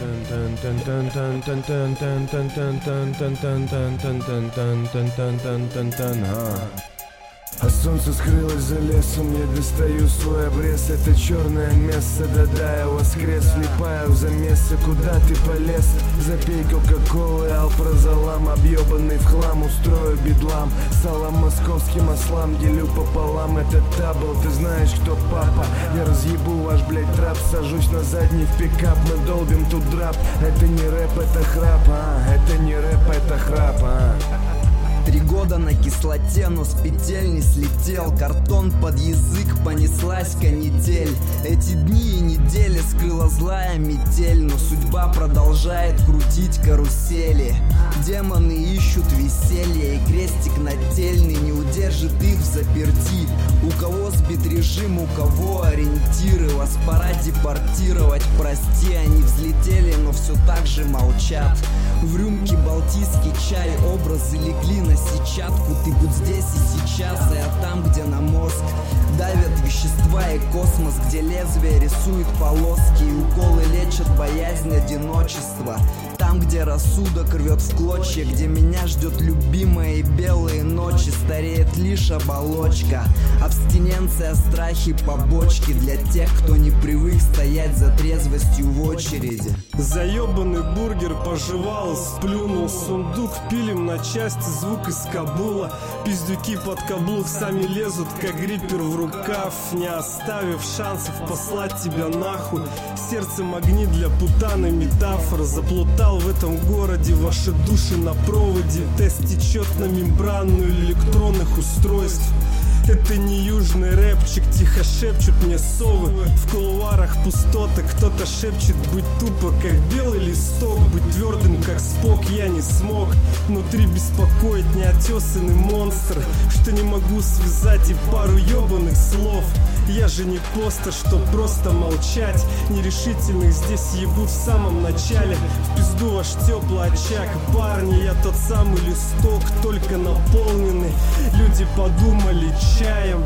А солнце скрылось за лесом, я достаю свой обрез. Это черное место, да-да, я воскрес. Влипаю в замесы, куда ты полез? Запей кока-колы, алпрозолам. Объебанный в хлам, устрою бедлам. Салам московским ослам, делю пополам. Это табл, ты знаешь, кто папа. Я разъебу ваш, блядь, трап. Сажусь на задний в пикап, мы долбим тут драп. Это не рэп, это храп, это не рэп, это храп, 3 года на кислоте, но с петель не слетел. Картон под язык, понеслась канитель. Эти дни и недели скрыла злая метель, но судьба продолжает крутить карусели. Демоны ищут веселье, и крестик нательный не удержит их в заперти. У кого сбит режим, у кого ориентиры. Вас пора депортировать, прости. Они взлетели, но все так же молчат. В рюмке балтийский чай, образы легли на сетчатку. Ты будь здесь и сейчас, а я там, где на мозг давят вещества и космос, где лезвие рисует полоски и уколы лечат боязнь одиночества. Там, где рассудок рвет в клочья, где меня ждет любимая и белые ночи, стареет лишь оболочка. Абстиненция, страхи, побочки для тех, кто не привык стоять за трезвостью в очереди. Заебанный бургер пожевал, сплюнул. Сундук пилим на части, звук из Кабула. Пиздюки под каблук сами лезут, как гриппер в рукав, не оставив шансов послать тебя нахуй. Сердце магнит для путаны метафор. Заплутал в этом городе, ваши души на проводе. Тест течет на мембранную электронных устройств. Это не южный рэпчик, тихо шепчут мне совы. В кулуарах пустота, кто-то шепчет быть тупо, как белый листок. Быть твердым, как Спок, я не смог. Внутри беспокоит неотесанный монстр, что не могу связать и пару ебаных слов. Я же не постер, что просто молчать. Нерешительных здесь ебут в самом начале. В пизду ваш теплый очаг, парни, я тот самый листок, только наполненный. Люди подумали чаем.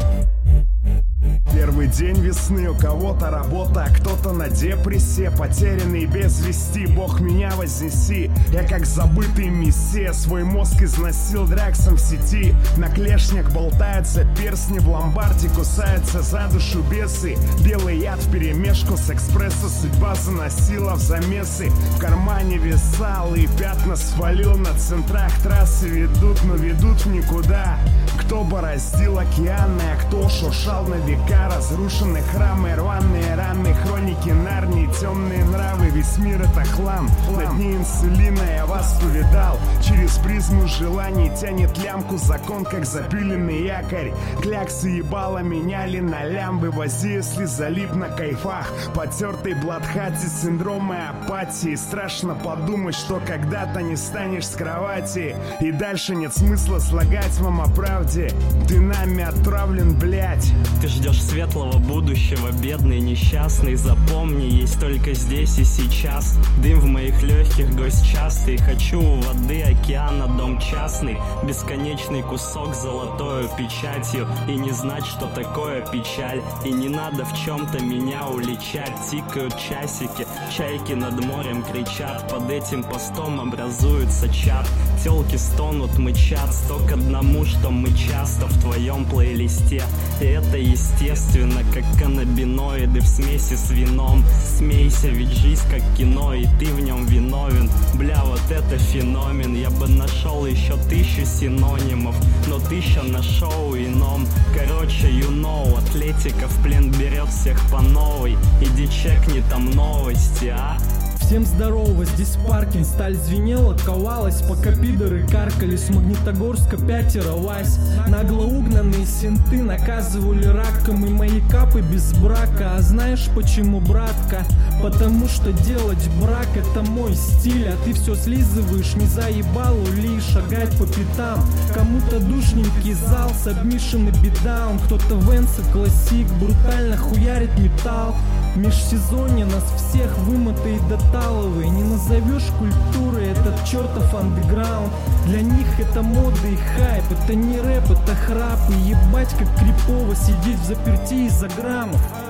Первый день весны, у кого-то работа, а кто-то на депрессе. Потерянный без вести, Бог меня вознеси. Я как забытый мессия, свой мозг износил драксом в сети. На клешнях болтаются перстни, в ломбарде кусаются за душу бесы. Белый яд вперемешку с экспресса, судьба заносила в замесы. В кармане веса, и пятна свалил, на центрах трассы ведут, но ведут в никуда. Кто бороздил океаны, а кто шуршал на века. Разрушены храмы, рваные раны, хроники Нарнии, темные нравы. Весь мир это хлам. На дне инсулина я вас повидал. Через призму желаний тянет лямку закон, как запиленный якорь. Кляксы ебала меняли на лямбы. Вози, если залип на кайфах. Потертый бладхати, синдромы апатии. Страшно подумать, что когда-то не станешь с кровати. И дальше нет смысла слагать вам о правде. Ты нами отравлен, блять. Ты ждешь светлого будущего, бедный, несчастный. Запомни, есть только здесь и сейчас. Дым в моих легких, гость частый. Хочу у воды, океана, дом частный. Бесконечный кусок с золотою печатью. И не знать, что такое печаль. И не надо в чем-то меня уличать. Тикают часики, чайки над морем кричат. Под этим постом образуется чат. Телки стонут, мычат. 100 к 1, что мы часто в твоем плейлисте. И это естественно, как каннабиноиды в смеси с вином. Смейся, ведь жизнь как кино, и ты в нем виновен. Бля, вот это феномен. Я бы нашел еще 1000 синонимов, но 1000 на шоу ином. Короче, you know, атлетика в плен берет всех по новой. Иди чекни там новости, а? Всем здорово, здесь паркинг, сталь звенела, ковалась, пока пидоры каркали. С Магнитогорска 5 Вась. Нагло угнанные синты наказывали раком, и мои капы без брака. А знаешь почему, братка? Потому что делать брак это мой стиль, а ты все слизываешь, не заебал ули, шагать по пятам. Кому-то душненький зал, сабмишн и битдаун. Кто-то венсы классик, брутально хуярит металл. Межсезонье нас всех вымотает до таловой. Не назовешь культурой этот чертов андеграунд. Для них это мода и хайп, это не рэп, это храп. И ебать как крипово сидеть в заперти из-за граммов.